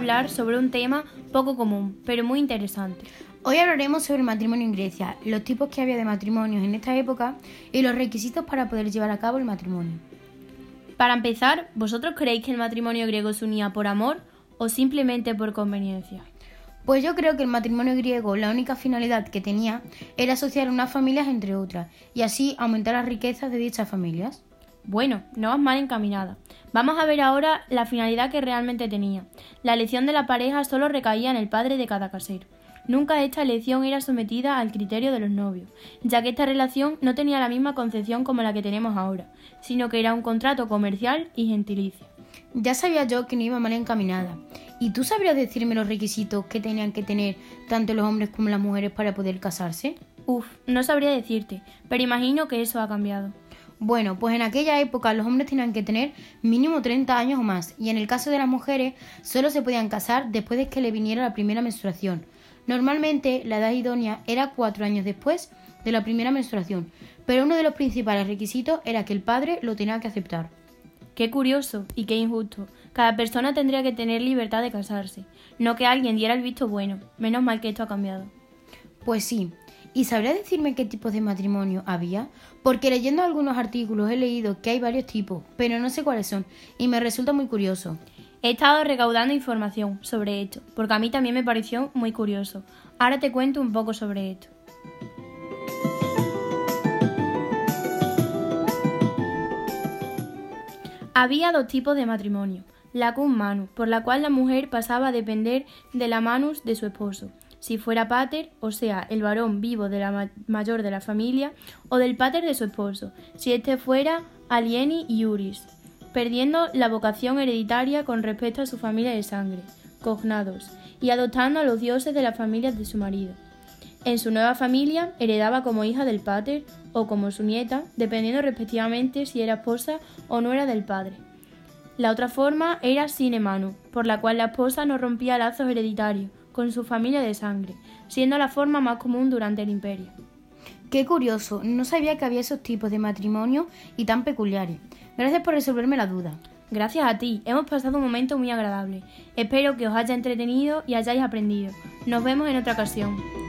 hablar sobre un tema poco común, pero muy interesante. Hoy hablaremos sobre el matrimonio en Grecia, los tipos que había de matrimonios en esta época y los requisitos para poder llevar a cabo el matrimonio. Para empezar, ¿vosotros creéis que el matrimonio griego se unía por amor o simplemente por conveniencia? Pues yo creo que el matrimonio griego, la única finalidad que tenía era asociar unas familias entre otras y así aumentar las riquezas de dichas familias. Bueno, no vas mal encaminada. Vamos a ver ahora la finalidad que realmente tenía. La elección de la pareja solo recaía en el padre de cada casero. Nunca esta elección era sometida al criterio de los novios, ya que esta relación no tenía la misma concepción como la que tenemos ahora, sino que era un contrato comercial y gentilicio. Ya sabía yo que no iba mal encaminada. ¿Y tú sabrías decirme los requisitos que tenían que tener tanto los hombres como las mujeres para poder casarse? No sabría decirte, pero imagino que eso ha cambiado. Bueno, pues en aquella época los hombres tenían que tener mínimo 30 años o más, y en el caso de las mujeres solo se podían casar después de que le viniera la primera menstruación. Normalmente la edad idónea era 4 años después de la primera menstruación, pero uno de los principales requisitos era que el padre lo tenía que aceptar. Qué curioso y qué injusto. Cada persona tendría que tener libertad de casarse, no que alguien diera el visto bueno. Menos mal que esto ha cambiado. Pues sí. ¿Y sabrías decirme qué tipos de matrimonio había? Porque leyendo algunos artículos he leído que hay varios tipos, pero no sé cuáles son, y me resulta muy curioso. He estado recaudando información sobre esto, porque a mí también me pareció muy curioso. Ahora te cuento un poco sobre esto. Había dos tipos de matrimonio. La cum manus, por la cual la mujer pasaba a depender de la manus de su esposo, si fuera pater, o sea, el varón vivo de la mayor de la familia, o del pater de su esposo, si éste fuera alieni iuris, perdiendo la vocación hereditaria con respecto a su familia de sangre, cognados, y adoptando a los dioses de las familias de su marido. En su nueva familia heredaba como hija del pater o como su nieta, dependiendo respectivamente si era esposa o no era del padre. La otra forma era sine manu, por la cual la esposa no rompía lazos hereditarios con su familia de sangre, siendo la forma más común durante el imperio. Qué curioso, no sabía que había esos tipos de matrimonio y tan peculiares. Gracias por resolverme la duda. Gracias a ti, hemos pasado un momento muy agradable. Espero que os haya entretenido y hayáis aprendido. Nos vemos en otra ocasión.